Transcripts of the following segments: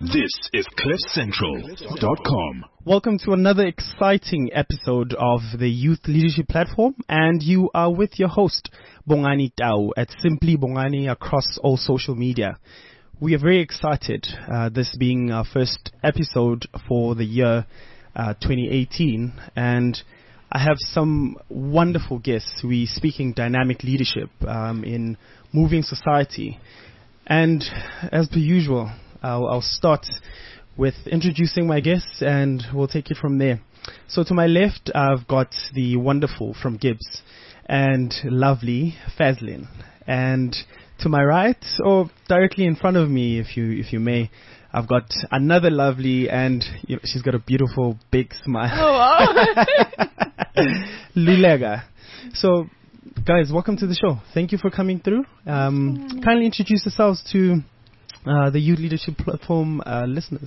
This is CliffCentral.com. Welcome to another exciting episode of the Youth Leadership Platform, and you are with your host, Bongani Tau, at Simply Bongani across all social media. We are very excited, this being our first episode for the year 2018, and I have some wonderful guests. We're speaking dynamic leadership in moving society. And as per usual, I'll start with introducing my guests and we'll take it from there. So to my left, I've got the wonderful from Gibbs and lovely Fazlin. And to my right, or directly in front of me, if you may, I've got another lovely, and she's got a beautiful big smile. Oh, wow. Lulega. So, guys, welcome to the show. Thank you for coming through. Kindly introduce yourselves to the Youth Leadership Platform listeners.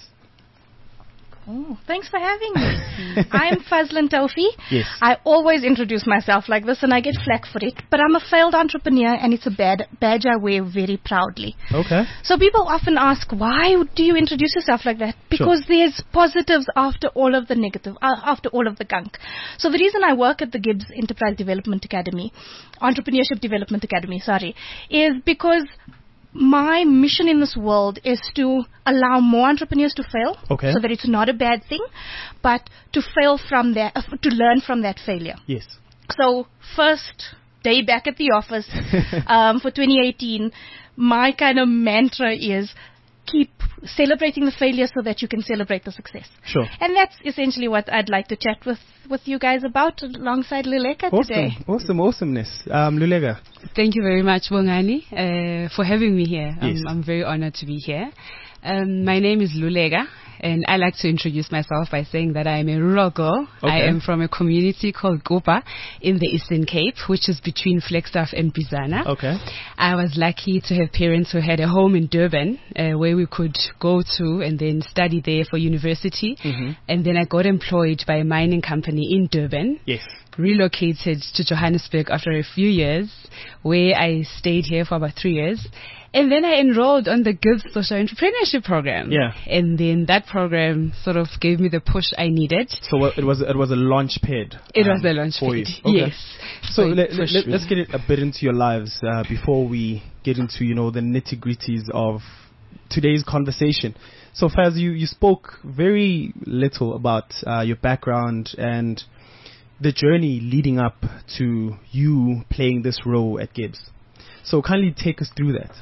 Oh, thanks for having me. I'm Fazlin Taufi. Yes. I always introduce myself like this and I get flack for it, but I'm a failed entrepreneur and it's a badge I wear very proudly. Okay. So people often ask, why do you introduce yourself like that? Because there's positives after all of the negative, after all of the gunk. So the reason I work at the Gibbs Enterprise Development Academy, Entrepreneurship Development Academy, is because my mission in this world is to allow more entrepreneurs to fail, so that it's not a bad thing, but to fail from that, to learn from that failure. Yes. So first day back at the office for 2018, my kind of mantra is keep celebrating the failure so that you can celebrate the success. Sure. And that's essentially what I'd like to chat with you guys about alongside Luleka today. Awesomeness. Lulega. Thank you very much, Bongani, for having me here. Yes. I'm very honored to be here. My name is Lulega, and I like to introduce myself by saying that I am a rural girl. I am from a community called Gopa in the Eastern Cape, which is between Flagstaff and Bizana. Okay. I was lucky to have parents who had a home in Durban where we could go to and then study there for university. Mm-hmm. And then I got employed by a mining company in Durban. Yes. Relocated to Johannesburg after a few years, where I stayed here for about 3 years. And then I enrolled on the Gibbs Social Entrepreneurship Program. Yeah. And then that program sort of gave me the push I needed. So it was a launch pad. It was a launch for pad. You. Okay. Yes. So let's get a bit into your lives before we get into the nitty-gritties of today's conversation. So Faz, you spoke very little about your background and the journey leading up to you playing this role at Gibbs. So kindly take us through that.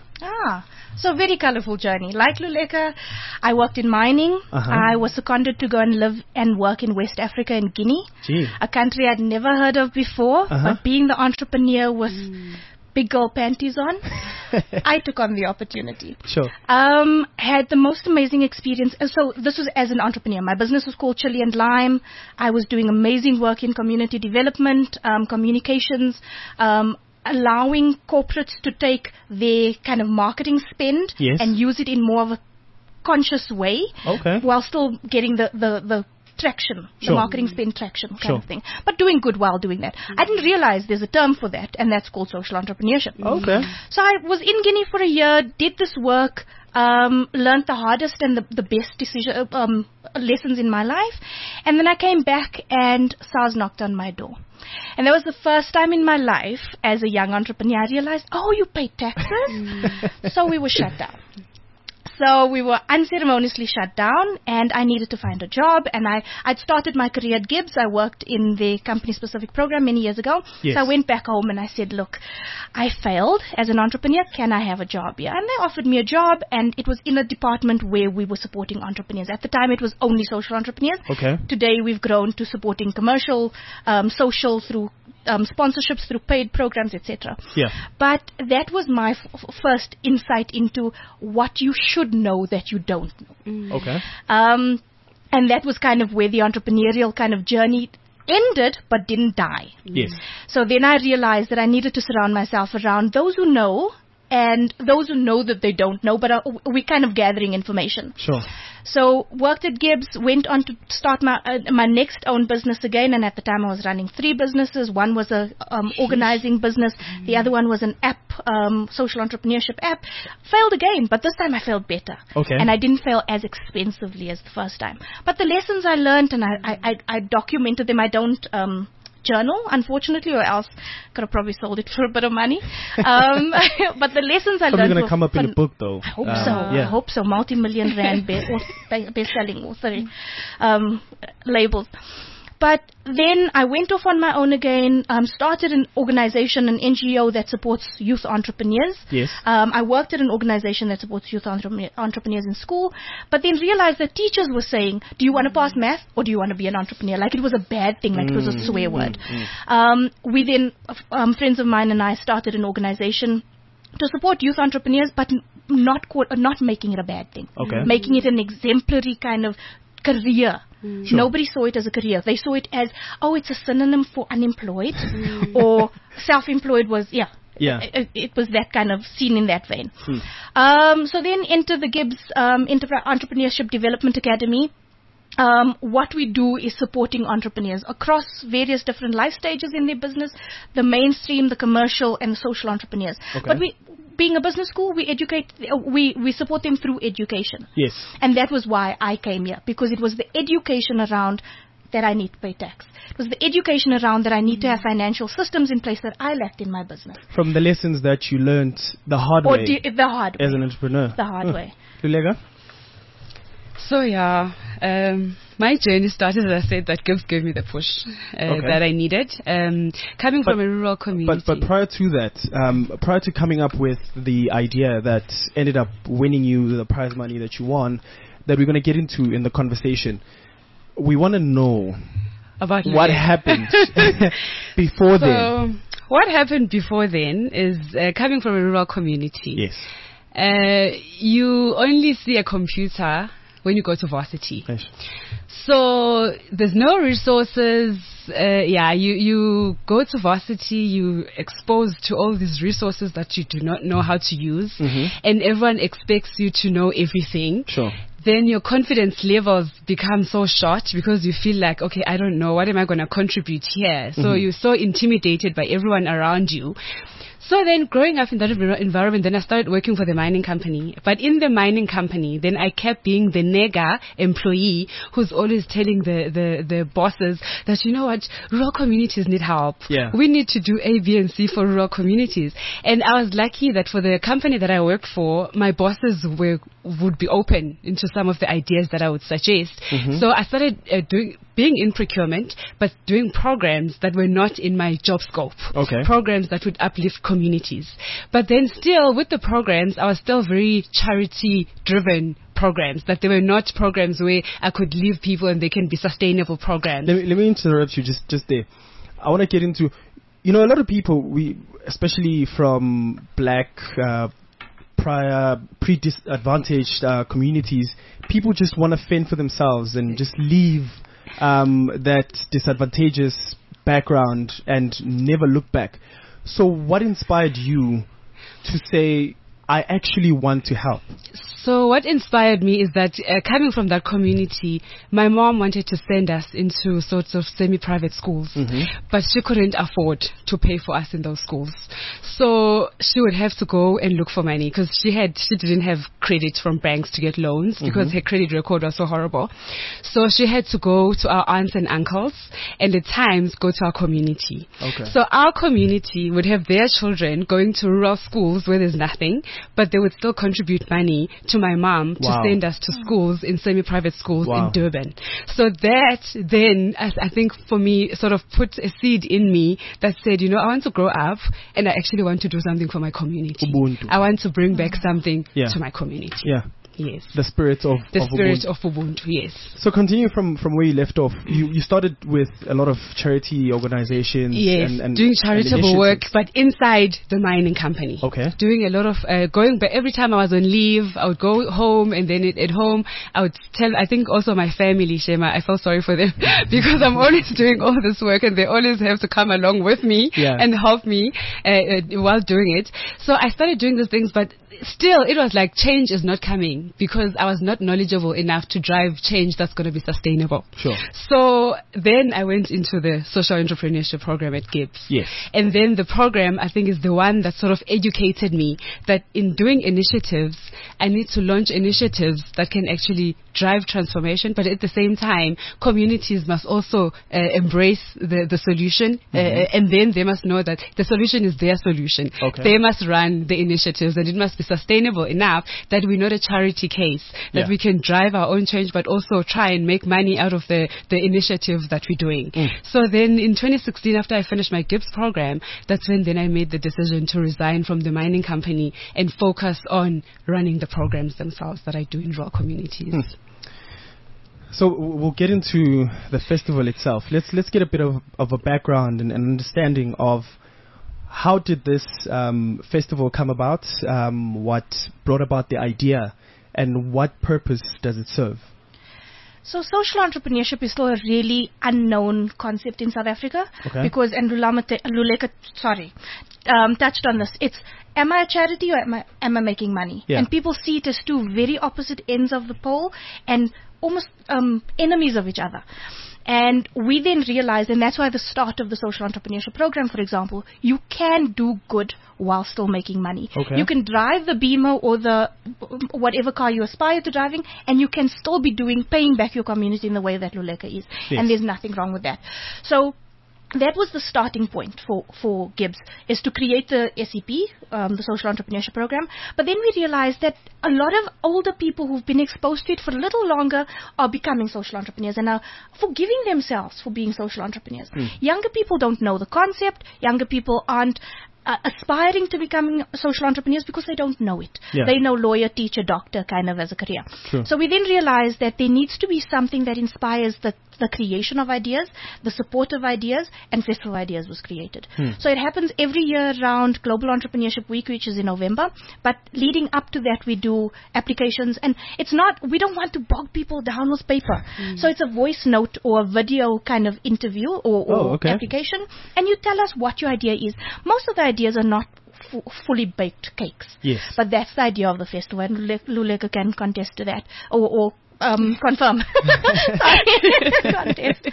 So very colorful journey. Like Luleka, I worked in mining. I was seconded to go and live and work in West Africa in Guinea, a country I'd never heard of before. But being the entrepreneur with big girl panties on, I took on the opportunity. Sure. Had the most amazing experience. So this was as an entrepreneur. My business was called Chili and Lime. I was doing amazing work in community development, communications, allowing corporates to take their kind of marketing spend and use it in more of a conscious way, while still getting the traction, the marketing spend traction kind of thing, but doing good while doing that. I didn't realize there's a term for that, and that's called social entrepreneurship. So I was in Guinea for a year, did this work, learned the hardest and the best lessons in my life, and then I came back and SARS knocked on my door. And that was the first time in my life as a young entrepreneur I realized, you pay taxes? So we were shut down. So we were unceremoniously shut down, and I needed to find a job. And I'd started my career at Gibbs. I worked in the company-specific program many years ago. Yes. So I went back home and I said, look, I failed as an entrepreneur. Can I have a job here? And they offered me a job, and it was in a department where we were supporting entrepreneurs. At the time, it was only social entrepreneurs. Today, we've grown to supporting commercial, social through sponsorships, through paid programs, etc. But that was my first insight into what you should know that you don't know. And that was kind of where the entrepreneurial kind of journey ended but didn't die. Yes. So then I realized that I needed to surround myself around those who know and those who know that they don't know, but we're kind of gathering information. Sure. So worked at Gibbs, went on to start my next own business again, and at the time I was running 3 businesses. One was a organizing business, the other one was an app, social entrepreneurship app. Failed again, but this time I failed better. Okay. And I didn't fail as expensively as the first time. But the lessons I learned, and I documented them. I don't journal, unfortunately, or else could have probably sold it for a bit of money. But the lessons I learned. Probably going to come up in a book, though. I hope so. Yeah. I hope so. Multi-million rand best-selling author labels. But then I went off on my own again, started an organization, an NGO that supports youth entrepreneurs. Yes. I worked at an organization that supports youth entrepreneurs in school, but then realized that teachers were saying, do you want to pass math or do you want to be an entrepreneur? Like it was a bad thing, like it was a swear word. We then, friends of mine and I started an organization to support youth entrepreneurs, but not making it a bad thing. Okay. Making it an exemplary kind of career. Sure. Nobody saw it as a career. They saw it as, it's a synonym for unemployed, or self-employed was, it was that kind of seen in that vein. So then enter the Gibbs Entrepreneurship Development Academy. What we do is supporting entrepreneurs across various different life stages in their business, the mainstream, the commercial, and the social entrepreneurs. Okay. But being a business school, we educate, we support them through education. Yes. And that was why I came here, because it was the education around that I need to pay tax. It was the education around that I need to have financial systems in place that I lacked in my business. From the lessons that you learned the hard way. The hard way. As an entrepreneur. The hard way. Lulega? So my journey started, as I said, that Gibbs gave me the push that I needed. Coming from a rural community. But prior to that, prior to coming up with the idea that ended up winning you the prize money that you won, that we're going to get into in the conversation, we want to know about what happened before then. What happened before then is coming from a rural community. Yes. You only see a computer when you go to varsity. Yes. So there's no resources. You go to varsity, you exposed to all these resources that you do not know how to use, and everyone expects you to know everything. Sure. Then your confidence levels become so short because you feel like, okay, I don't know, what am I going to contribute here? So you're so intimidated by everyone around you. So then growing up in that environment, then I started working for the mining company. But in the mining company, then I kept being the nega employee who's always telling the bosses that, you know what, rural communities need help. Yeah. We need to do A, B, and C for rural communities. And I was lucky that for the company that I worked for, my bosses would be open into some of the ideas that I would suggest. So I started being in procurement, but doing programs that were not in my job scope. Okay. Programs that would uplift communities. But then still, with the programs, I was still very charity-driven programs, that they were not programs where I could leave people and they can be sustainable programs. Let me interrupt you just there. I want to get into, a lot of people, especially from black, pre-disadvantaged communities, people just want to fend for themselves and just leave that disadvantageous background and never look back. So what inspired you to say, I actually want to help? So what inspired me is that coming from that community, my mom wanted to send us into sorts of semi-private schools, but she couldn't afford to pay for us in those schools. So she would have to go and look for money because she didn't have credit from banks to get loans because her credit record was so horrible. So she had to go to our aunts and uncles and at times go to our community. Okay. So our community would have their children going to rural schools where there's nothing, but they would still contribute money to my mom to send us to schools in semi-private schools in Durban. So that then, I think for me, sort of put a seed in me that said, I want to grow up and I actually want to do something for my community. Ubuntu. I want to bring back something to my community. Yeah. Yes. The spirit of Ubuntu, yes. So continue from where you left off. You started with a lot of charity organizations. Yes, and doing charitable work, but inside the mining company. Okay. Doing a lot of going, but every time I was on leave, I would go home, and then at home, I would tell, I think also my family, Shema, I felt sorry for them because I'm always doing all this work and they always have to come along with me and help me while doing it. So I started doing these things, but still, it was like change is not coming because I was not knowledgeable enough to drive change that's going to be sustainable. Sure. So then I went into the social entrepreneurship program at Gibbs. Yes. And then the program, I think, is the one that sort of educated me that in doing initiatives, I need to launch initiatives that can actually drive transformation, but at the same time, communities must also embrace the solution, and then they must know that the solution is their solution. Okay. They must run the initiatives, and it must be sustainable enough that we're not a charity case, that we can drive our own change, but also try and make money out of the initiatives that we're doing. So then in 2016, after I finished my Gibbs program, that's when then I made the decision to resign from the mining company and focus on running the programs themselves that I do in rural communities. So we'll get into the festival itself. Let's get a bit of a background and an understanding of how did this festival come about, what brought about the idea, and what purpose does it serve? So social entrepreneurship is still a really unknown concept in South Africa because, and Luleka touched on this. It's, am I a charity or am I making money? Yeah. And people see it as two very opposite ends of the pole and almost enemies of each other. And we then realized, and that's why the start of the social entrepreneurship program, for example, you can do good while still making money. Okay. You can drive the Beamer or the whatever car you aspire to driving, and you can still be paying back your community in the way that Luleka is. Yes. And there's nothing wrong with that. So that was the starting point for Gibbs, is to create the SEP, the Social Entrepreneurship Program. But then we realized that a lot of older people who've been exposed to it for a little longer are becoming social entrepreneurs and are forgiving themselves for being social entrepreneurs. Younger people don't know the concept. Younger people aren't aspiring to becoming social entrepreneurs because they don't know it. Yeah. They know lawyer, teacher, doctor kind of as a career. Sure. So we then realized that there needs to be something that inspires the creation of ideas, the support of ideas, and Festival Ideas was created. So it happens every year around Global Entrepreneurship Week, which is in November, but leading up to that we do applications, and we don't want to bog people down with paper. So it's a voice note or a video kind of interview or application, and you tell us what your idea is. Most of the ideas are not fully baked cakes. Yes. But that's the idea of the festival, and Luleka can contest to that, or confirm. Contest.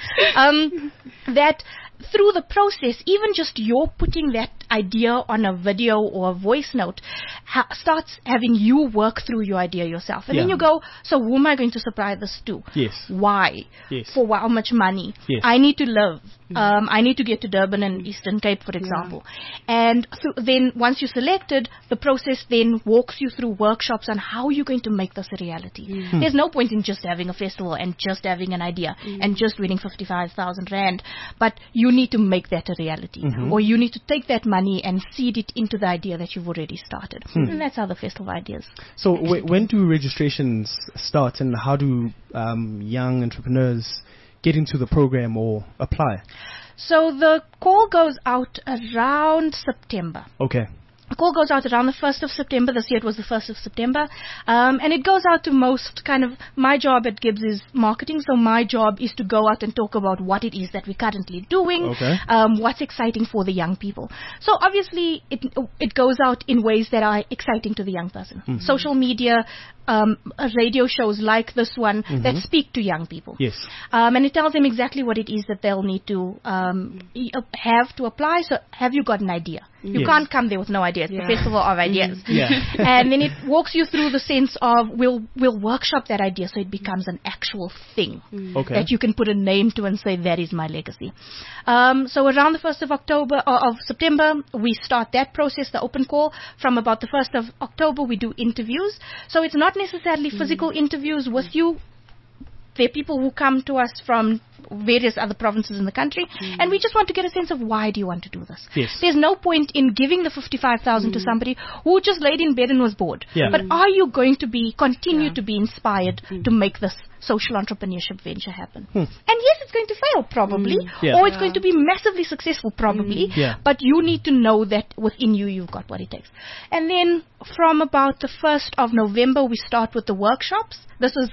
That through the process, even just you're putting that idea on a video or a voice note starts having you work through your idea yourself. And then you go, so who am I going to supply this to? Yes. Why? Yes. For how much money? Yes. I need to live. I need to get to Durban and Eastern Cape, for example. And then once you're selected, the process then walks you through workshops on how you're going to make this a reality. There's no point in just having a festival and just having an idea and just winning 55,000 Rand. But you need to make that a reality. Or you need to take that money and seed it into the idea that you've already started. And that's how the Festival Ideas. So when do registrations start, and how do young entrepreneurs get into the program or apply? So the call goes out around September. Okay. The call goes out around the 1st of September. This year it was the 1st of September. And it goes out to most my job at Gibbs is marketing. So my job is to go out and talk about what it is that we're currently doing, what's exciting for the young people. So obviously it goes out in ways that are exciting to the young person. Social media, radio shows like this one that speak to young people. Yes. And it tells them exactly what it is that they'll need to have to apply. So have you got an idea? You can't come there with no idea. It's the festival of ideas. And then it walks you through the sense of we'll workshop that idea so it becomes an actual thing that you can put a name to and say that is my legacy. So around the 1st of September, we start that process, the open call. From about the 1st of October, we do interviews. So it's not necessarily physical interviews with you. There are people who come to us from various other provinces in the country. And we just want to get a sense of why do you want to do this? Yes. There's no point in giving the 55,000 to somebody who just laid in bed and was bored. Yeah. But are you going to continue to be inspired to make this social entrepreneurship venture happen? And yes, it's going to fail probably, or it's going to be massively successful probably, but you need to know that within you you've got what it takes. And then from about the 1st of November we start with the workshops. This is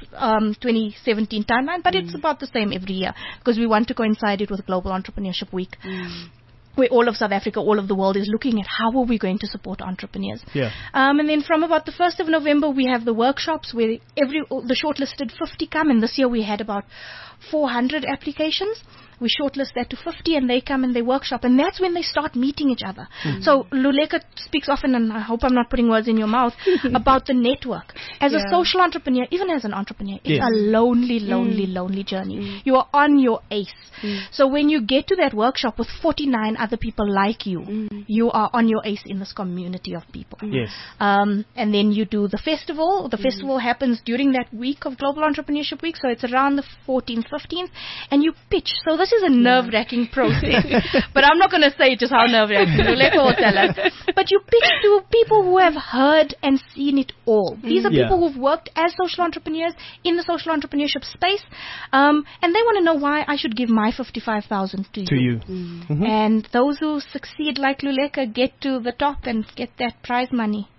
2017 timeline, but it's about the same every year because we want to coincide it with Global Entrepreneurship Week. Where all of South Africa, all of the world is looking at how are we going to support entrepreneurs. And then from about the 1st of November, we have the workshops where the shortlisted 50 come, and this year we had about 400 applications. We shortlist that to 50 and they come and they workshop, and that's when they start meeting each other. So Luleka speaks often, and I hope I'm not putting words in your mouth, about the network. As a social entrepreneur, even as an entrepreneur, it's a lonely journey. You are on your ace. So when you get to that workshop with 49 other people like you, you are on your ace in this community of people. And then you do the festival. The festival happens during that week of Global Entrepreneurship Week, so it's around the 14th, 15th, and you pitch. So this is a nerve-wracking process, but I'm not going to say just how nerve-wracking. Luleka will tell us. But you pitch to people who have heard and seen it all. These are people who've worked as social entrepreneurs in the social entrepreneurship space, and they want to know why I should give my 55,000 to you. And those who succeed like Luleka get to the top and get that prize money.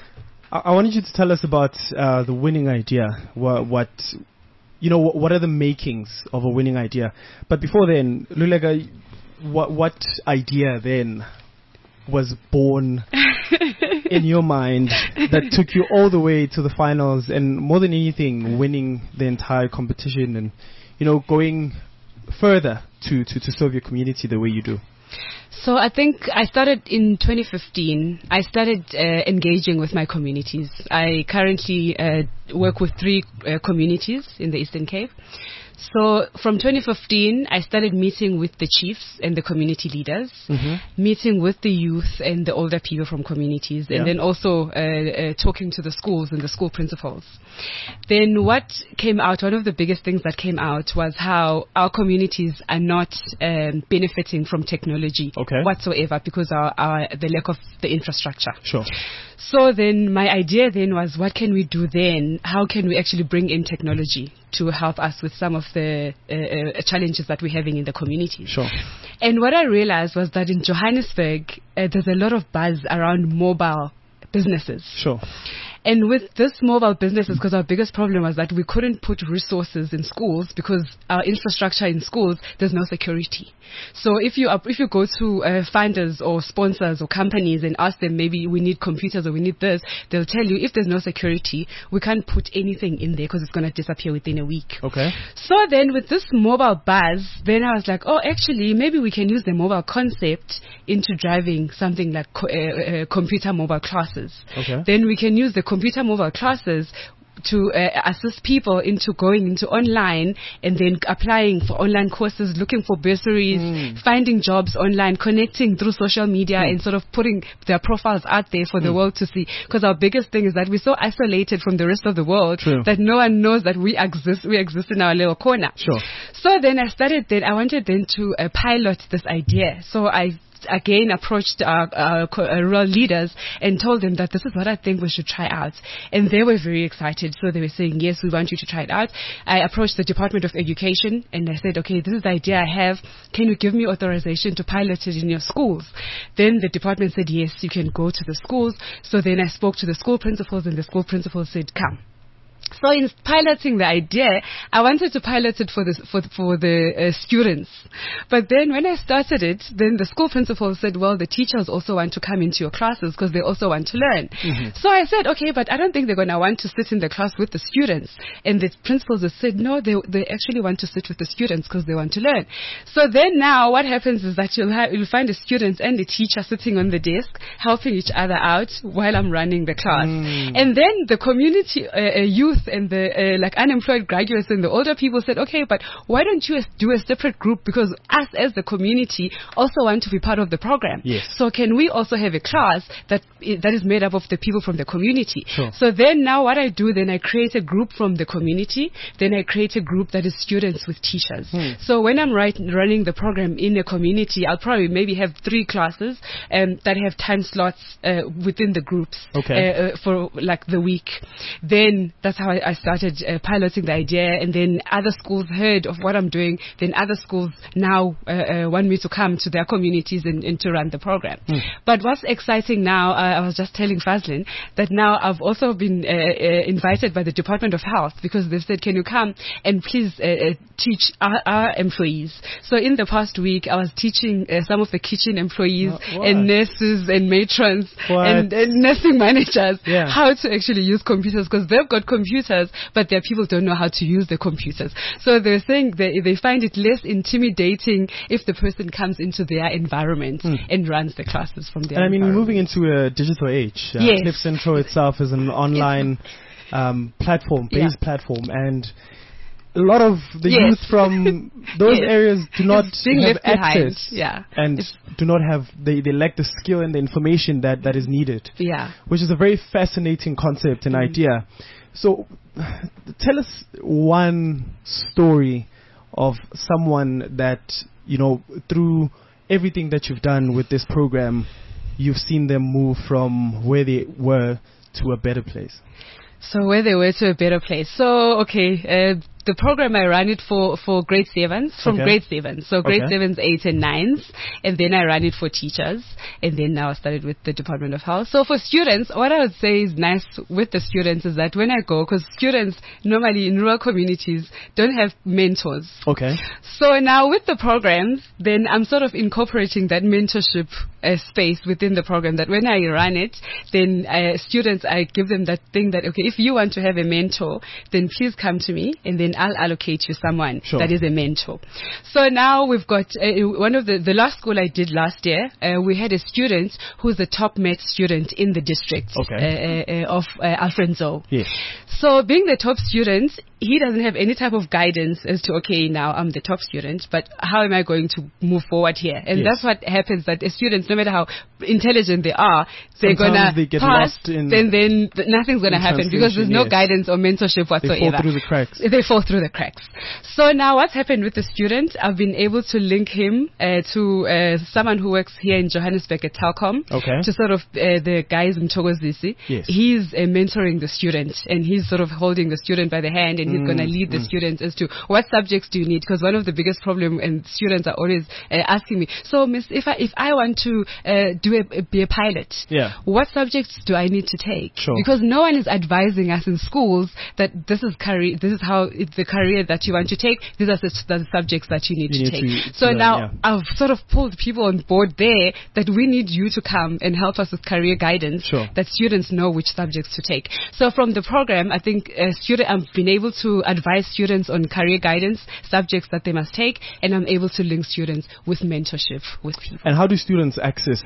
I wanted you to tell us about the winning idea. What are the makings of a winning idea? But before then, Luleka, what idea then was born in your mind that took you all the way to the finals, and more than anything, winning the entire competition and, going further to serve your community the way you do? So I think I started in 2015. I started engaging with my communities. I currently work with 3 communities in the Eastern Cape. So from 2015, I started meeting with the chiefs and the community leaders, meeting with the youth and the older people from communities, and then also talking to the schools and the school principals. Then what came out, one of the biggest things that came out was how our communities are not benefiting from technology whatsoever because the lack of the infrastructure. So then my idea then was, what can we do then? How can we actually bring in technology to help us with some of the challenges that we're having in the community? And what I realized was that in Johannesburg, there's a lot of buzz around mobile businesses. And with this mobile businesses, because our biggest problem was that we couldn't put resources in schools because our infrastructure in schools, there's no security. So if you go to funders or sponsors or companies and ask them, maybe we need computers or we need this, they'll tell you if there's no security, we can't put anything in there because it's going to disappear within a week. So then with this mobile buzz, then I was like, actually, maybe we can use the mobile concept into driving something like computer mobile classes. Then we can use the computer mobile classes to assist people into going into online and then applying for online courses, looking for bursaries, finding jobs online, connecting through social media and sort of putting their profiles out there for the world to see. Because our biggest thing is that we're so isolated from the rest of the world that no one knows that we exist in our little corner. So then I wanted then to pilot this idea. So I again approached our rural leaders and told them that this is what I think we should try out. And they were very excited. So they were saying, yes, we want you to try it out. I approached the Department of Education and I said, okay, this is the idea I have. Can you give me authorization to pilot it in your schools? Then the department said, yes, you can go to the schools. So then I spoke to the school principals and the school principals said, come. So in piloting the idea, I wanted to pilot it for the students. But then when I started it, then the school principal said, well, the teachers also want to come into your classes because they also want to learn. So I said, okay, but I don't think they're going to want to sit in the class with the students. And the principals said, no, they actually want to sit with the students because they want to learn. So then now what happens is that you'll find the students and the teacher sitting on the desk, helping each other out while I'm running the class. And then the community youth and the like unemployed graduates and the older people said, okay, but why don't you do a separate group, because us as the community also want to be part of the program. Yes. So can we also have a class that is made up of the people from the community? Sure. So then now what I do, then I create a group from the community, then I create a group that is students with teachers. So when I'm running the program in a community, I'll probably maybe have 3 classes that have time slots within the groups for like the week. Then that's how I started piloting the idea, and then other schools heard of what I'm doing. Then other schools now want me to come to their communities and to run the program. But what's exciting now, I was just telling Fazlin that now I've also been invited by the Department of Health, because they've said, can you come and please teach our employees? So in the past week, I was teaching some of the kitchen employees and nurses and matrons and nursing managers how to actually use computers, because they've got computers, but their people don't know how to use the computers. So they're saying they find it less intimidating if the person comes into their environment and runs the classes from their And I mean, we're moving into a digital age. Yes. Cliff Central itself is an online based platform, and a lot of the youth from those areas do not have access and do not have, they lack the skill and the information that is needed, which is a very fascinating concept and idea. So tell us one story of someone that, you know, through everything that you've done with this program, you've seen them move from where they were to a better place. So where they were to a better place. So, the program I ran it for grade 7s, from grade 7. So grade 7s, 8s and 9s. And then I ran it for teachers. And then now I started with the Department of Health. So for students, what I would say is nice with the students is that when I go, because students normally in rural communities don't have mentors. So now with the programs, then I'm sort of incorporating that mentorship space within the program, that when I run it, then students, I give them that thing that, okay, if you want to have a mentor, then please come to me, and then I'll allocate you someone that is a mentor. So now we've got one of the last school I did last year, we had a student who's the top math student in the district of Alfredo. So being the top student, he doesn't have any type of guidance as to, okay, now I'm the top student, but how am I going to move forward here? And that's what happens, that students, no matter how intelligent they are, they're going to pass, then nothing's going to happen, because there's no guidance or mentorship whatsoever. They fall through the cracks. They fall through the cracks. So now what's happened with the student, I've been able to link him to someone who works here in Johannesburg at Telkom, to sort of the guys in Mthokozisi. He's mentoring the student, and he's sort of holding the student by the hand, and he's going to lead the students as to what subjects do you need, because one of the biggest problem, and students are always asking me, so miss, if I want to be a pilot, what subjects do I need to take? Because no one is advising us in schools that this is how it's the career that you want to take, these are the subjects that you need to take. So now I've sort of pulled people on board there, that we need you to come and help us with career guidance, that students know which subjects to take. So from the program, I think I've been able to advise students on career guidance, subjects that they must take, and I'm able to link students with mentorship with people. And how do students access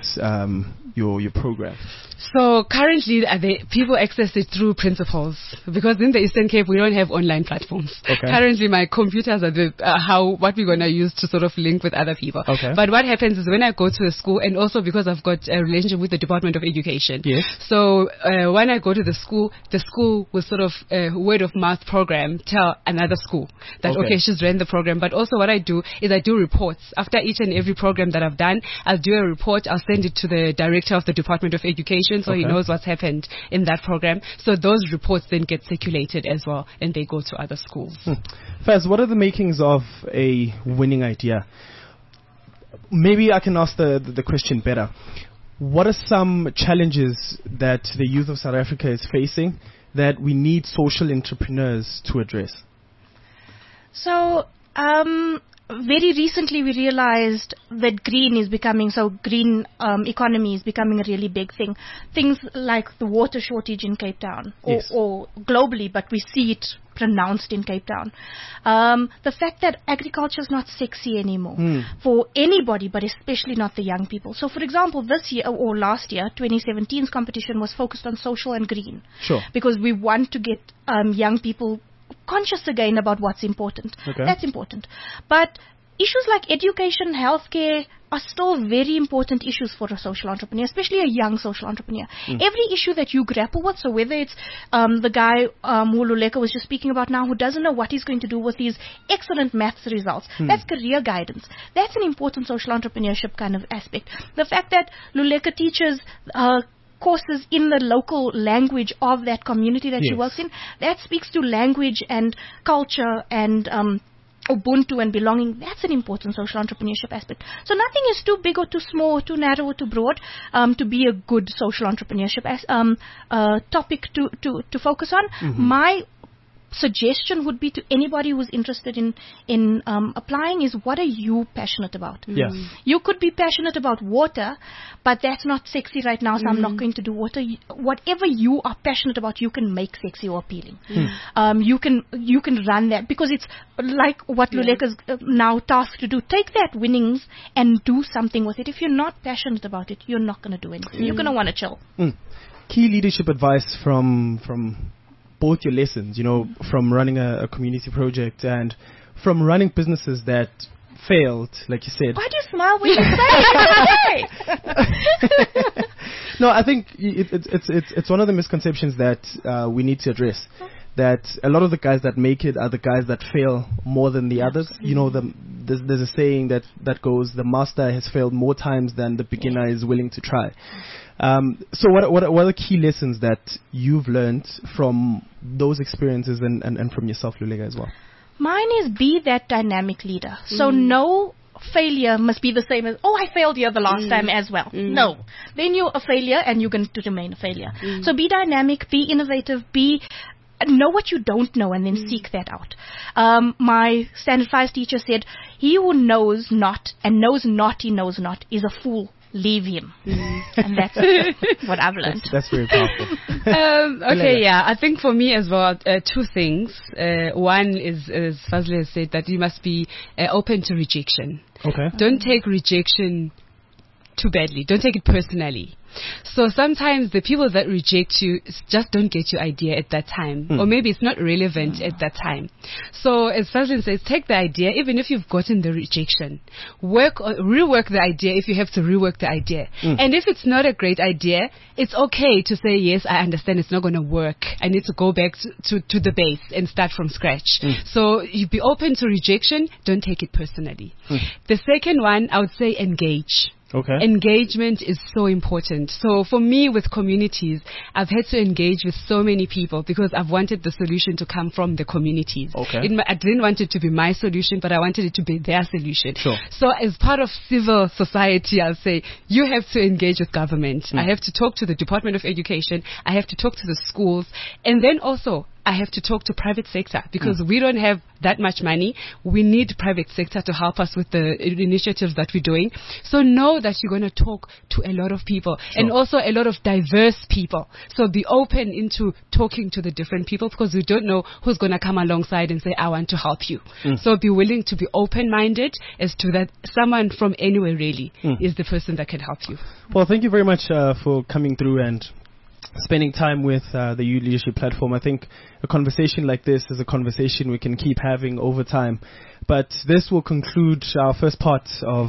your program? So currently, people access it through principals, because in the Eastern Cape we don't have online platforms. Currently, my computers are what we're going to use to sort of link with other people. But what happens is when I go to a school, and also because I've got a relationship with the Department of Education, so when I go to the school will sort of word of mouth program tell another school that she's ran the program. But also what I do is I do reports after each and every program that I've done. I'll do a report, I'll send it to the director of the Department of Education, so he knows what's happened in that program. So those reports then get circulated as well, and they go to other schools. Faz, what are the makings of a winning idea? Maybe I can ask the question better. What are some challenges that the youth of South Africa is facing that we need social entrepreneurs to address? So, very recently we realized that green economy is becoming a really big thing. Things like the water shortage in Cape Town or globally, but we see it pronounced in Cape Town. The fact that agriculture is not sexy anymore for anybody, but especially not the young people. So, for example, this year or last year, 2017's competition was focused on social and green. Sure. Because we want to get young people conscious again about what's important. Okay. That's important. But issues like education, healthcare are still very important issues for a social entrepreneur, especially a young social entrepreneur. Every issue that you grapple with, so whether it's the guy who Luleka was just speaking about now, who doesn't know what he's going to do with his excellent maths results, that's career guidance. That's an important social entrepreneurship kind of aspect. The fact that Luleka teaches courses in the local language of that community that she works in, that speaks to language and culture and Ubuntu and belonging. That's an important social entrepreneurship aspect. So nothing is too big or too small or too narrow or too broad to be a good social entrepreneurship topic to focus on. My suggestion would be to anybody who's interested in applying is, what are you passionate about? Yeah. You could be passionate about water, but that's not sexy right now, so I'm not going to do water. Whatever you are passionate about, you can make sexy or appealing. You can run that, because it's like what Luleka's now tasked to do. Take that winnings and do something with it. If you're not passionate about it, you're not going to do anything. You're going to want to chill. Key leadership advice from both your lessons, from running a community project and from running businesses that failed, like you said. Why do you smile when you say it? No, I think it's one of the misconceptions that we need to address. That a lot of the guys that make it are the guys that fail more than the others. There's a saying that goes, the master has failed more times than the beginner is willing to try. So what are the key lessons that you've learned from those experiences and from yourself, Luleka, as well? Mine is, be that dynamic leader. So no failure must be the same as, I failed here the last time as well. No. Then you're a failure and you're going to remain a failure. So be dynamic, be innovative, know what you don't know and then seek that out. My Standard 5 teacher said, he who knows not and knows not he knows not is a fool. Leave him. And that's what I've learned. That's very powerful. I think for me as well, two things. One is, as Fazli has said, that you must be open to rejection. Okay. Don't take rejection too badly. Don't take it personally. So sometimes the people that reject you just don't get your idea at that time, or maybe it's not relevant at that time. So as Fazlin says, take the idea, even if you've gotten the rejection, rework the idea if you have to rework the idea. And if it's not a great idea, it's okay to say, yes, I understand it's not going to work. I need to go back to the base and start from scratch. So you be open to rejection. Don't take it personally. The second one, I would say engage. Okay. Engagement is so important. So for me, with communities, I've had to engage with so many people because I've wanted the solution to come from the communities. Okay. I didn't want it to be my solution, but I wanted it to be their solution. Sure. So as part of civil society, I'll say, you have to engage with government. I have to talk to the Department of Education. I have to talk to the schools. And then also, I have to talk to private sector because we don't have that much money. We need private sector to help us with the initiatives that we're doing. So know that you're going to talk to a lot of people and also a lot of diverse people. So be open into talking to the different people because we don't know who's going to come alongside and say, I want to help you. So be willing to be open-minded as to that someone from anywhere really is the person that can help you. Well, thank you very much for coming through and spending time with the Youth Leadership Platform. I think a conversation like this is a conversation we can keep having over time. But this will conclude our first part of,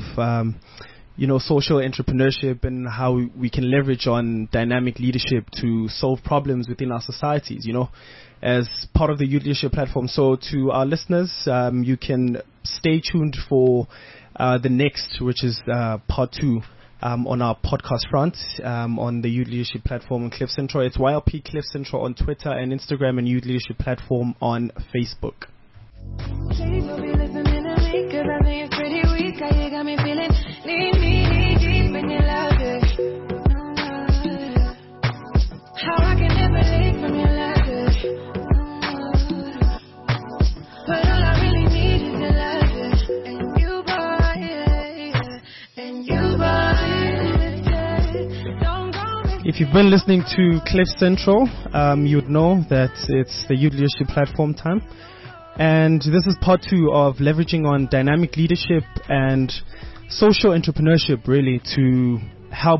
social entrepreneurship and how we can leverage on dynamic leadership to solve problems within our societies, as part of the Youth Leadership Platform. So to our listeners, you can stay tuned for the next, which is part 2. On our podcast front, on the Youth Leadership Platform on Cliff Central. It's YLP Cliff Central on Twitter and Instagram, and Youth Leadership Platform on Facebook. Please don't be listening to me, 'cause I think it's pretty weak. How you got me feeling knee deep in your love, how I can never leave from your love, but all I really need is your love, and you, boy, and you, boy. If If you've been listening to Cliff Central, you'd know that it's the Youth Leadership Platform time. And this is part 2 of leveraging on dynamic leadership and social entrepreneurship, really, to help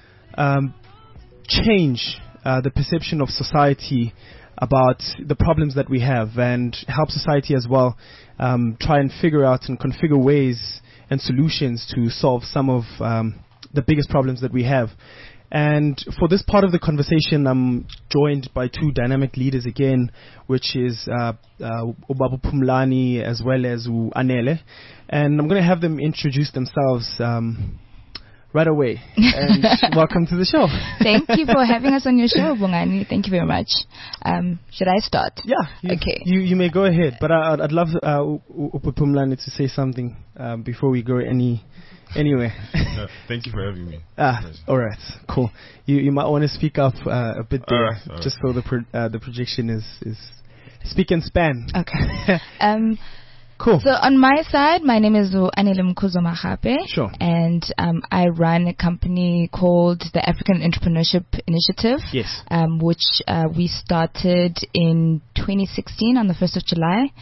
change the perception of society about the problems that we have, and help society as well try and figure out and configure ways and solutions to solve some of the biggest problems that we have. And for this part of the conversation, I'm joined by 2 dynamic leaders again, which is Ubabu Pumlani as well as Anele. And I'm going to have them introduce themselves right away. And welcome to the show. Thank you for having us on your show, Bongani. Thank you very much. Should I start? Yeah. Okay. You may go ahead, but I'd love Ubabu Pumlani to say something before we go anyway. No, thank you for having me. All right, cool. You might want to speak up a bit there, all right. just so the projection is speak and span. Okay. Cool. So on my side, my name is Anele Mkhuzo Mahape. Sure. And I run a company called the African Entrepreneurship Initiative. Yes. Which we started in 2016 on the 1st of July.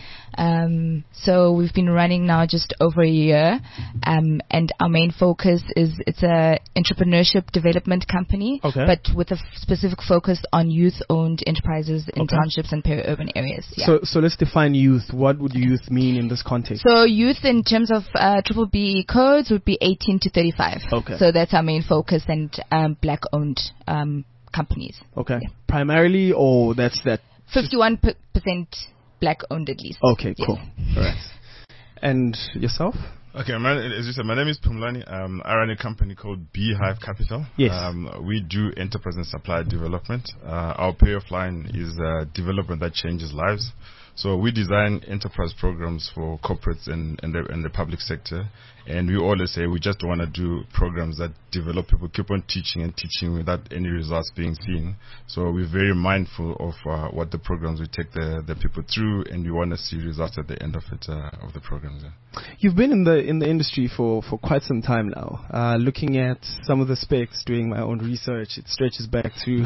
So we've been running now just over a year. And our main focus is it's a entrepreneurship development company. Okay. But with a specific focus on youth-owned enterprises in townships and peri-urban areas. Yeah. So let's define youth. What would youth mean in this context? So youth in terms of triple B codes would be 18 to 35. Okay. So that's our main focus, and black-owned companies. Okay. Yeah. Primarily, or that's that? 51% black-owned at least. Okay, cool. Yes. All right. And yourself? Okay, as you said, my name is Pumlani. I run a company called Beehive Capital. Yes. We do enterprise and supply development. Our payoff line is development that changes lives. So we design enterprise programs for corporates and the public sector. And we always say we just want to do programs that develop people, keep on teaching and teaching without any results being seen. So we're very mindful of what the programs we take the people through, and we want to see results at the end of it, of the programs. Yeah. You've been in the industry for quite some time now. Looking at some of the specs, doing my own research, it stretches back to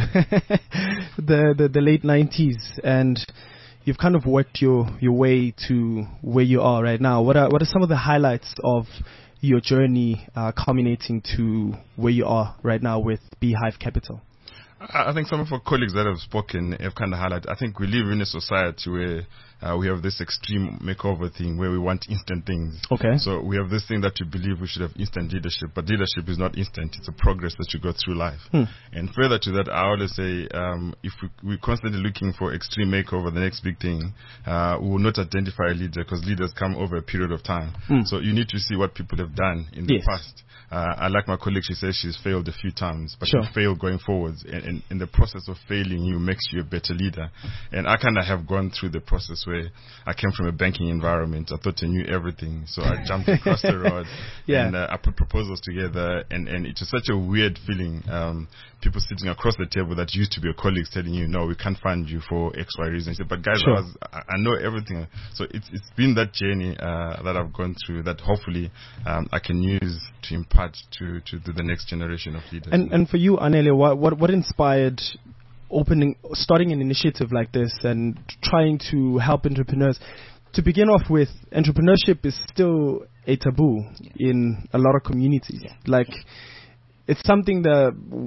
the late 90s, and you've kind of worked your way to where you are right now. What are some of the highlights of your journey culminating to where you are right now with Beehive Capital? I think some of our colleagues that have spoken have kind of highlighted. I think we live in a society where we have this extreme makeover thing where we want instant things. Okay. So we have this thing that we believe we should have instant leadership, but leadership is not instant. It's a progress that you go through life. And further to that, I always say, if we're constantly looking for extreme makeover, the next big thing, we will not identify a leader, because leaders come over a period of time. So you need to see what people have done in the past. I like my colleague, she says she's failed a few times, but you fail going forwards. And in the process of failing, you makes you a better leader. And I kind of have gone through the process where I came from a banking environment. I thought I knew everything. So I jumped across the road and I put proposals together. And it was such a weird feeling. People sitting across the table that used to be your colleagues telling you, no, we can't find you for X, Y reasons. But guys, I know everything. So it's been that journey that I've gone through that hopefully I can use to impart to the next generation of leaders. And for you, Anele, what inspired starting an initiative like this and trying to help entrepreneurs? To begin off with, entrepreneurship is still a taboo in a lot of communities. Like, it's something that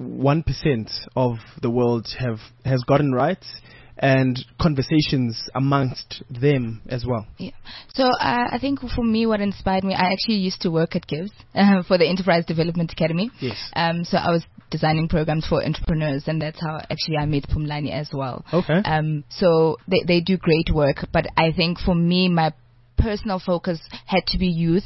1% of the world has gotten right, and conversations amongst them as well. Yeah. So I think for me, what inspired me, I actually used to work at GIVES for the Enterprise Development Academy. Yes. So I was designing programs for entrepreneurs, and that's how actually I met Pumlani as well. Okay. So they do great work, but I think for me, my personal focus had to be youth.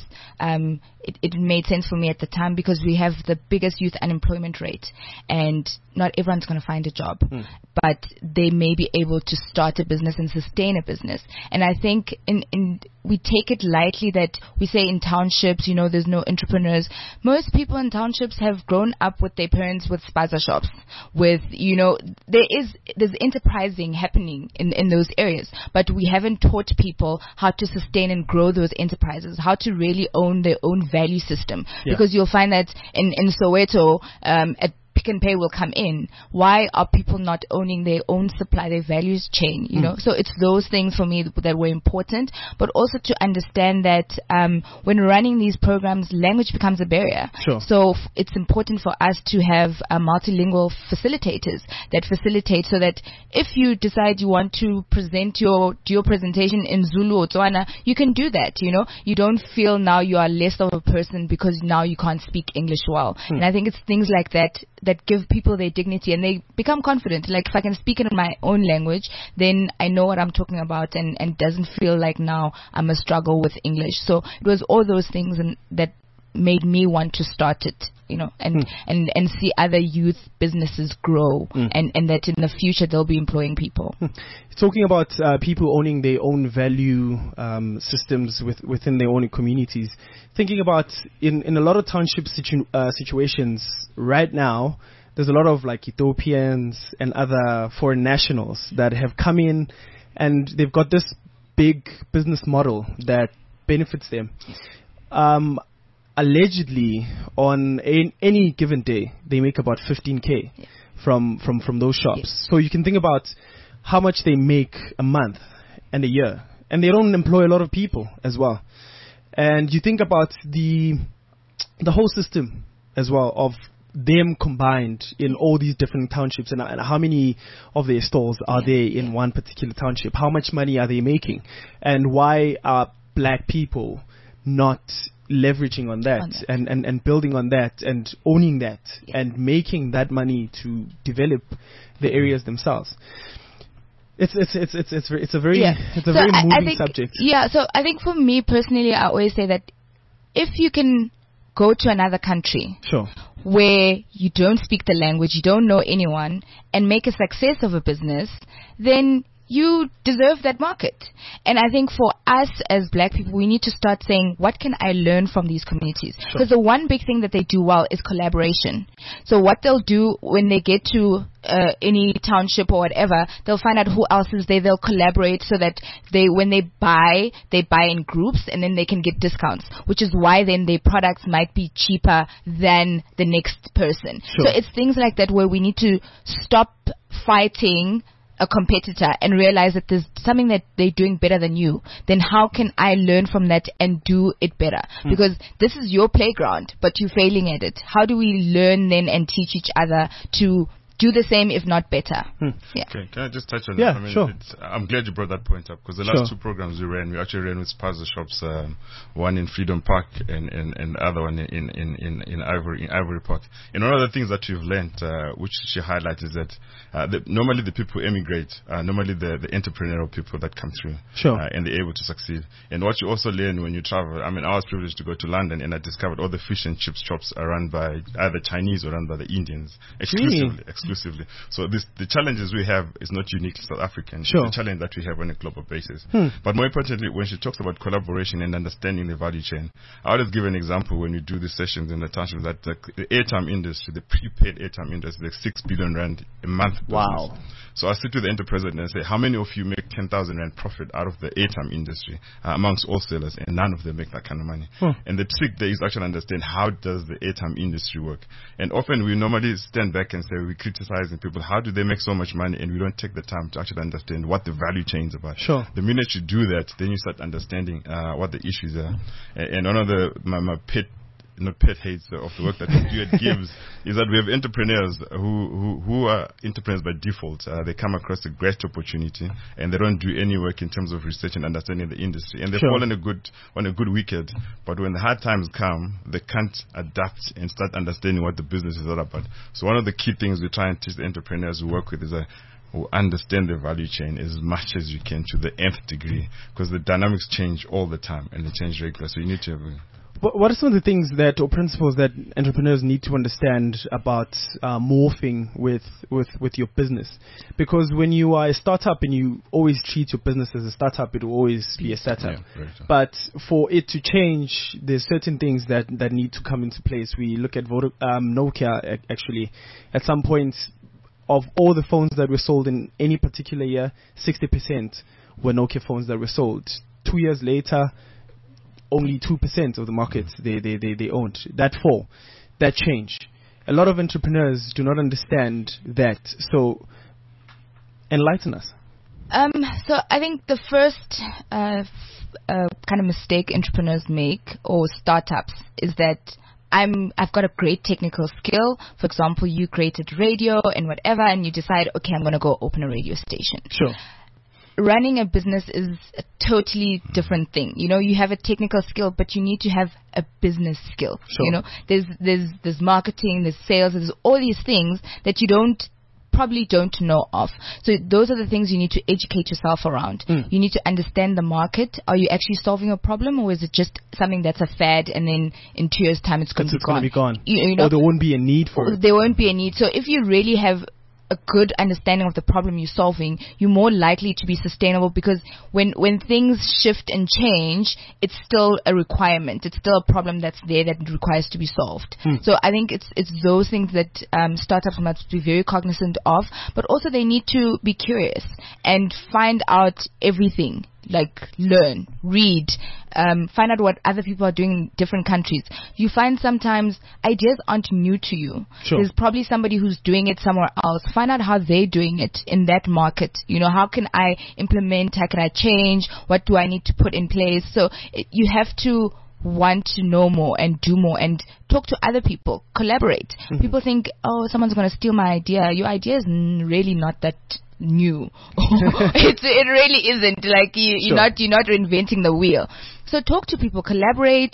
It made sense for me at the time because we have the biggest youth unemployment rate, and not everyone's going to find a job, but they may be able to start a business and sustain a business. And I think we take it lightly that we say in townships, there's no entrepreneurs. Most people in townships have grown up with their parents with spaza shops, with, there's enterprising happening in those areas, but we haven't taught people how to sustain and grow those enterprises, how to really own their own value system. Because you'll find that in Soweto, at Pick n Pay will come in. Why are people not owning their own supply, their values chain? You know, so it's those things for me that were important, but also to understand that when running these programs, language becomes a barrier. Sure. So it's important for us to have multilingual facilitators that facilitate, so that if you decide you want to present your presentation in Zulu or Tswana, you can do that. You know, you don't feel now you are less of a person because now you can't speak English well. And I think it's things like that that give people their dignity, and they become confident. Like, if I can speak in my own language, then I know what I'm talking about, and doesn't feel like now I'm a struggle with English. So it was all those things that made me want to start it, you know, and see other youth businesses grow, and that in the future they'll be employing people. Talking about people owning their own value systems within their own communities, thinking about in a lot of township situations right now, there's a lot of like Ethiopians and other foreign nationals that have come in, and they've got this big business model that benefits them. Allegedly, on any given day, they make about 15K from those shops. Yes. So you can think about how much they make a month and a year, and they don't employ a lot of people as well. And you think about the whole system as well of them combined in all these different townships, and how many of their stores are there in one particular township? How much money are they making? And why are black people not leveraging on that, and building on that and owning that and making that money to develop the areas themselves? It's a very moving subject. Yeah, so I think for me personally, I always say that if you can go to another country, sure, where you don't speak the language, you don't know anyone, and make a success of a business, then you deserve that market. And I think for us as black people, we need to start saying, what can I learn from these communities? Because the one big thing that they do well is collaboration. So what they'll do when they get to any township or whatever, they'll find out who else is there. They'll collaborate so that when they buy in groups, and then they can get discounts, which is why then their products might be cheaper than the next person. Sure. So it's things like that where we need to stop fighting a competitor and realize that there's something that they're doing better than you. Then how can I learn from that and do it better? Because this is your playground, but you're failing at it. How do we learn then and teach each other to do the same, if not better? Yeah. Okay, can I just touch on that? that? I mean, sure. I'm glad you brought that point up, because the last two programs we actually ran with Spaza shops, one in Freedom Park and the other one in Ivory Park. And one of the things that we've learned, which she highlights, is that normally the people who emigrate are normally the entrepreneurial people that come through, sure, and they're able to succeed. And what you also learn when you travel, I mean, I was privileged to go to London, and I discovered all the fish and chips shops are run by either Chinese or run by the Indians exclusively. So the challenges we have is not unique to South African. Sure. It's a challenge that we have on a global basis. But more importantly, when she talks about collaboration and understanding the value chain, I always give an example when we do these sessions in the township that the airtime industry, the prepaid airtime industry, is like 6 billion rand a month. Wow. So I sit with the enterprise and say, how many of you make 10,000 rand profit out of the airtime industry amongst all sellers? And none of them make that kind of money. And the trick there is actually understand how does the airtime industry work. And often we normally stand back and say, we criticizing people, how do they make so much money? And we don't take the time to actually understand what the value chain is about. Sure. The minute you do that, then you start understanding what the issues are. And one of my pet hates of the work that we do at Gibbs is that we have entrepreneurs who are entrepreneurs by default. They come across a great opportunity and they don't do any work in terms of research and understanding the industry. And they fall on a good wicket, but when the hard times come, they can't adapt and start understanding what the business is all about. So one of the key things we try and teach the entrepreneurs we work with is who understand the value chain as much as you can to the nth degree, because the dynamics change all the time and they change regularly. So you need to have What are some of the things or principles that entrepreneurs need to understand about morphing with your business? Because when you are a startup and you always treat your business as a startup, it will always be a startup. Yeah, but for it to change, there's certain things that need to come into place. We look at Nokia, actually. At some point, of all the phones that were sold in any particular year, 60% were Nokia phones that were sold. 2 years later, only 2% of the market they owned. That change. A lot of entrepreneurs do not understand that. So, enlighten us. So I think the first kind of mistake entrepreneurs make, or startups, is that I've got a great technical skill. For example, you created radio and whatever, and you decide, okay, I'm going to go open a radio station. Sure. Running a business is a totally different thing. You know, you have a technical skill, but you need to have a business skill. Sure. You know, there's marketing, there's sales, there's all these things that you probably don't know of. So those are the things you need to educate yourself around. You need to understand the market. Are you actually solving a problem, or is it just something that's a fad and then in 2 years' time it's going to be gone? You know, or there won't be a need for it. There won't be a need. So if you really have a good understanding of the problem you're solving, you're more likely to be sustainable, because when things shift and change, it's still a requirement. It's still a problem that's there that requires to be solved. So I think it's those things that startups must be very cognizant of, but also they need to be curious and find out everything. Like learn, read, find out what other people are doing in different countries. You find sometimes ideas aren't new to you. Sure. There's probably somebody who's doing it somewhere else. Find out how they're doing it in that market. You know, how can I implement? How can I change? What do I need to put in place? So you have to want to know more and do more and talk to other people, collaborate. People think, oh, someone's going to steal my idea. Your idea is really not that new. It really isn't. Like you're not reinventing the wheel. So talk to people, collaborate,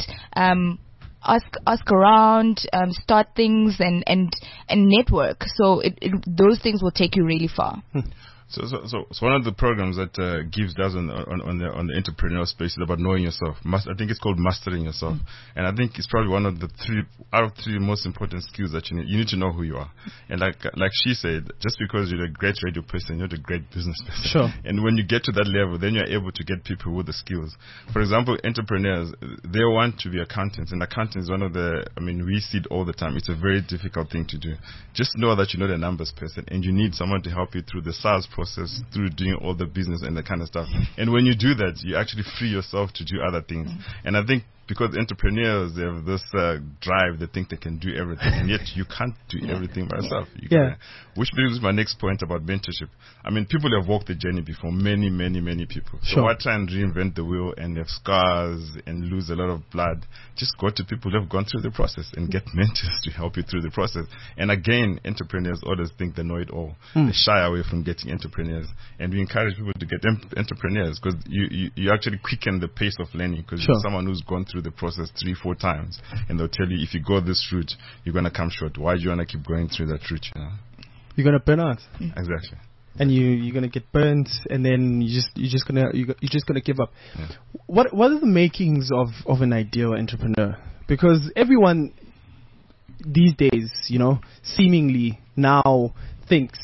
ask around, start things and network. So those things will take you really far. So one of the programs that Gives does on the entrepreneurial space is about knowing yourself. I think it's called Mastering Yourself, and I think it's probably one of the three most important skills that you need. You need to know who you are, and like she said, just because you're a great radio person, you're not a great business person. Sure. And when you get to that level, then you're able to get people with the skills. For example, entrepreneurs, they want to be accountants, and accounting is one of we see it all the time. It's a very difficult thing to do. Just know that you're not a numbers person, and you need someone to help you through the SaaS process, through doing all the business and that kind of stuff. And when you do that, you actually free yourself to do other things. And I think because entrepreneurs, they have this drive, they think they can do everything, and yet you can't do everything by yourself. Which brings me to my next point about mentorship. I mean, people have walked the journey before, many people. So why try and reinvent the wheel and have scars and lose a lot of blood? Just go to people who have gone through the process and get mentors to help you through the process. And again, entrepreneurs always think they know it all. They shy away from getting entrepreneurs. And we encourage people to get entrepreneurs, because you actually quicken the pace of learning, because you're someone who's gone through the process 3-4 times, and they'll tell you, if you go this route, you're going to come short. Why do you want to keep going through that route? You know? You're going to burn out. Exactly. And you're going to get burnt, and then you're just going to give up. Yeah. What are the makings of an ideal entrepreneur? Because everyone these days, seemingly now thinks,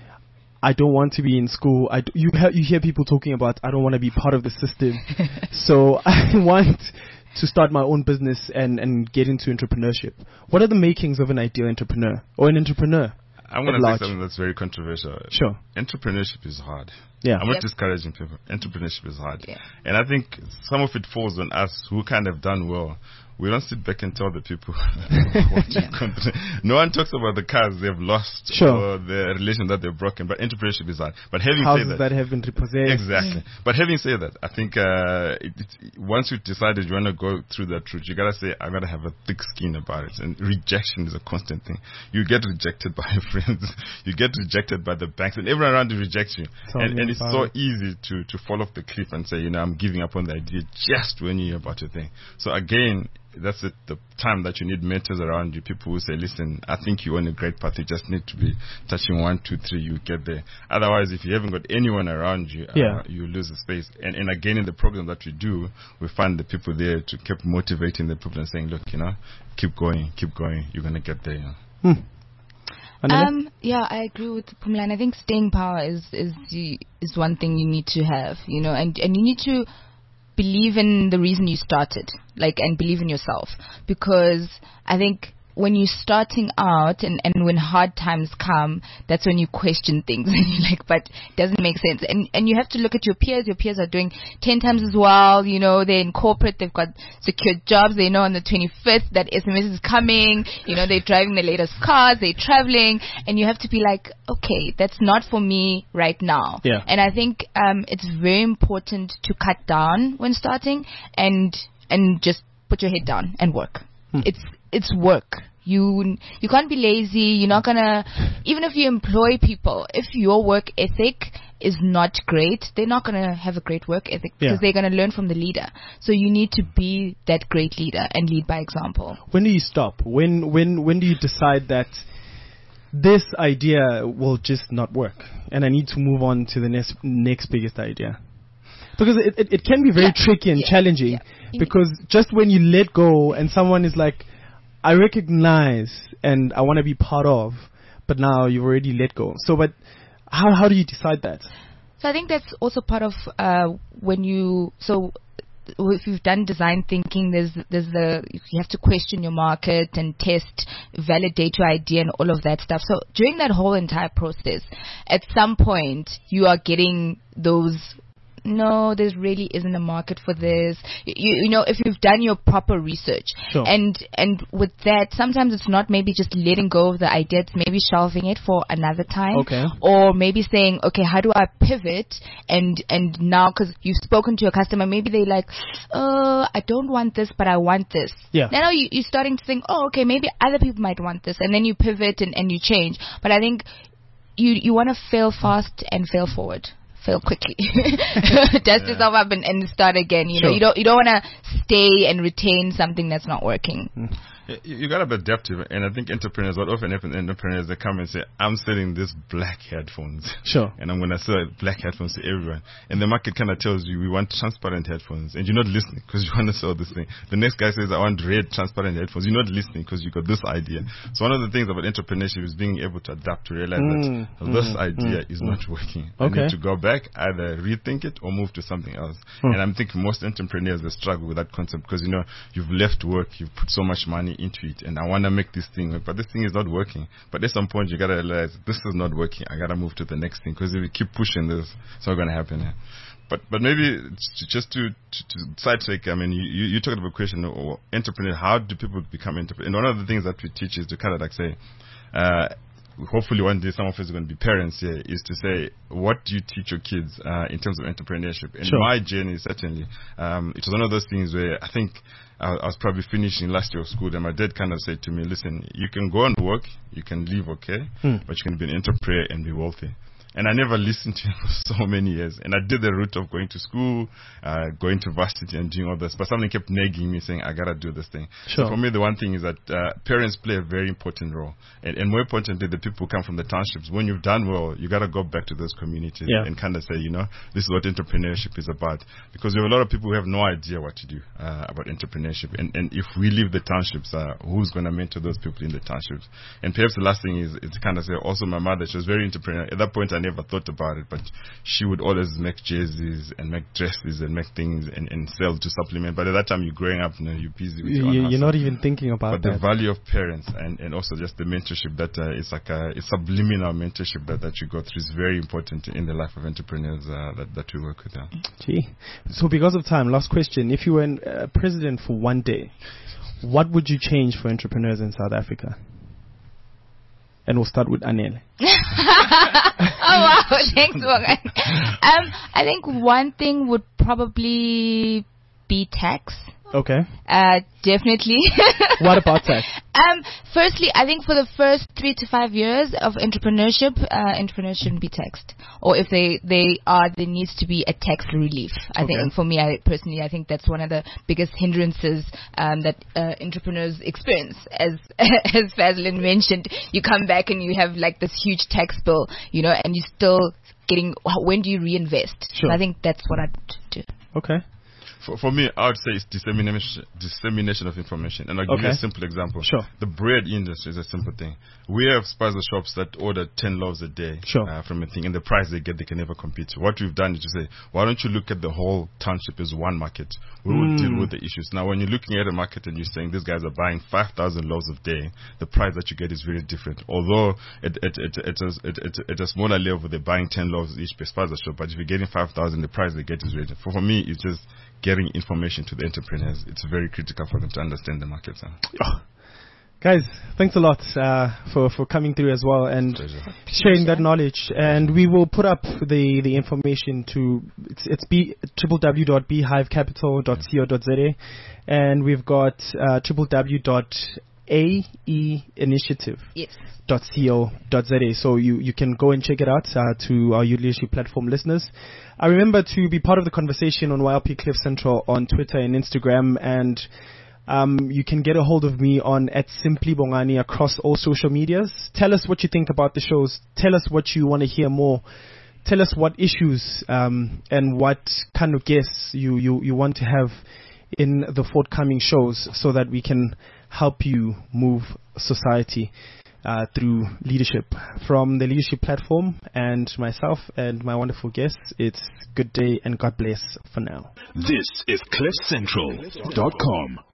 I don't want to be in school. You hear people talking about, I don't want to be part of the system. So I want to start my own business and get into entrepreneurship. What are the makings of an ideal entrepreneur or an entrepreneur? I'm going to say something that's very controversial. Sure. Entrepreneurship is hard. Yeah. I'm not discouraging people. Entrepreneurship is hard. Yeah. And I think some of it falls on us who kind of done well. We don't sit back and tell the people what you No one talks about the cars they've lost or the relation that they've broken, but entrepreneurship is hard. But having houses said that have been repossessed. Exactly. But having said that, I think once you've decided you want to go through that route, you got to say, I got to have a thick skin about it. And rejection is a constant thing. You get rejected by your friends. You get rejected by the banks, and everyone around you rejects you. And it's so easy to fall off the cliff and say, I'm giving up on the idea just when you hear about your thing. So again, that's the time that you need mentors around you, people who say, listen, I think you're on a great path, you just need to be touching 1, 2, 3, you get there. Otherwise, if you haven't got anyone around you, you lose the space. And again, in the program that we do, we find the people there to keep motivating the people and saying, look, keep going, you're going to get there. I agree with Pumla, and I think staying power is one thing you need to have, and you need to believe in the reason you started, and believe in yourself, because I think when you're starting out and when hard times come, that's when you question things and you're like, but it doesn't make sense. And you have to look at your peers. Your peers are doing 10 times as well. You know, they're in corporate, they've got secure jobs. They know on the 25th that SMS is coming. You know, they're driving the latest cars, they're traveling, and you have to be like, okay, that's not for me right now. Yeah. And I think it's very important to cut down when starting and just put your head down and work. It's work. You can't be lazy. You're not gonna, even if you employ people, if your work ethic is not great, they're not gonna have a great work ethic because they're gonna learn from the leader. So you need to be that great leader and lead by example. When do you stop? When do you decide that this idea will just not work and I need to move on to the next biggest idea? Because it can be very tricky and challenging because just when you let go and someone is like, I recognize and I want to be part of, but now you've already let go. So, but how do you decide that? So I think that's also part of if you've done design thinking, you have to question your market and test, validate your idea and all of that stuff. So during that whole entire process, at some point you are getting those, no, there really isn't a market for this. You know, if you've done your proper research. Sure. And with that, sometimes it's not maybe just letting go of the idea, it's maybe shelving it for another time. Okay. Or maybe saying, okay, how do I pivot? And now, because you've spoken to your customer, maybe they're like, I don't want this, but I want this. Yeah. Now you're starting to think, oh, okay, maybe other people might want this. And then you pivot and you change. But I think you want to fail fast and fail forward. Fail quickly. Dust yourself up and start again. You know, you don't want to stay and retain something that's not working. You gotta be adaptive, and I think entrepreneurs, what often happens, entrepreneurs, they come and say, I'm selling these black headphones. Sure. And I'm gonna sell black headphones to everyone. And the market kind of tells you, we want transparent headphones, and you're not listening because you want to sell this thing. The next guy says, I want red transparent headphones. You're not listening because you got this idea. So one of the things about entrepreneurship is being able to adapt to realize that this idea is not working. I need to go back, either rethink it or move to something else. And I'm thinking most entrepreneurs, they struggle with that concept because, you know, you've left work, you've put so much money into it, and I want to make this thing work, but this thing is not working. But at some point, you got to realize this is not working. I got to move to the next thing because if we keep pushing this, it's not going to happen. Yeah. But maybe just to sidetrack, I mean, you talked about a question, or entrepreneur, how do people become entrepreneurs? And one of the things that we teach is to kind of like say, hopefully one day some of us are going to be parents here, is to say, what do you teach your kids in terms of entrepreneurship? And my journey, certainly, it was one of those things where I think I was probably finishing last year of school, and my dad kind of said to me, listen, you can go and work, you can live okay, but you can be an entrepreneur and be wealthy. And I never listened to him for so many years. And I did the route of going to school, going to varsity and doing all this. But something kept nagging me saying, I got to do this thing. Sure. So for me, the one thing is that parents play a very important role. And more importantly, the people who come from the townships. When you've done well, you got to go back to those communities and kind of say, you know, this is what entrepreneurship is about. Because we have a lot of people who have no idea what to do about entrepreneurship. And if we leave the townships, who's going to mentor those people in the townships? And perhaps the last thing is to kind of say, also my mother, she was very entrepreneurial. At that point, I never thought about it, but she would always make jerseys and make dresses and make things and sell to supplement. But at that time, you're growing up, you know, you're busy with your own hustle. You're not even thinking about that. But the value of parents and also just the mentorship that it's like a subliminal mentorship that you go through is very important in the life of entrepreneurs that we work with. Yeah. Gee. So because of time, last question. If you were president for one day, what would you change for entrepreneurs in South Africa? And we'll start with Anele. Oh, wow. Thanks, Morgan. I think one thing would probably be tax. Okay. Definitely. What about tax? Firstly, I think for the first 3 to 5 years of entrepreneurship, entrepreneurs shouldn't be taxed. Or if they are, there needs to be a tax relief. I think for me, I think that's one of the biggest hindrances that entrepreneurs experience. As Fazlin mentioned, you come back and you have like this huge tax bill, you know, and you're still getting, when do you reinvest? Sure. So I think that's what I'd do. Okay. For me, I would say it's dissemination of information. And I'll give you a simple example. Sure. The bread industry is a simple thing. We have spaza shops that order 10 loaves a day from a thing, and the price they get, they can never compete. So what we've done is to say, why don't you look at the whole township as one market? We will deal with the issues. Now, when you're looking at a market and you're saying these guys are buying 5,000 loaves a day, the price that you get is very different. Although at a smaller level, they're buying 10 loaves each per spaza shop, but if you're getting 5,000, the price they get is very different. For me, it's just getting information to the entrepreneurs. It's very critical for them to understand the market. Guys, thanks a lot for coming through as well and sharing that knowledge. And we will put up the information to it's www.beehivecapital.co.za, and we've got www.aeinitiative.co.za. So you can go and check it out to our Youth Leadership Platform listeners. I remember to be part of the conversation on YLP Cliff Central on Twitter and Instagram, and you can get a hold of me on @simplybongani across all social medias. Tell us what you think about the shows. Tell us what you want to hear more. Tell us what issues and what kind of guests you want to have in the forthcoming shows, so that we can help you move society through leadership. From the Leadership Platform and myself and my wonderful guests, it's good day and God bless for now. This is CliffCentral.com.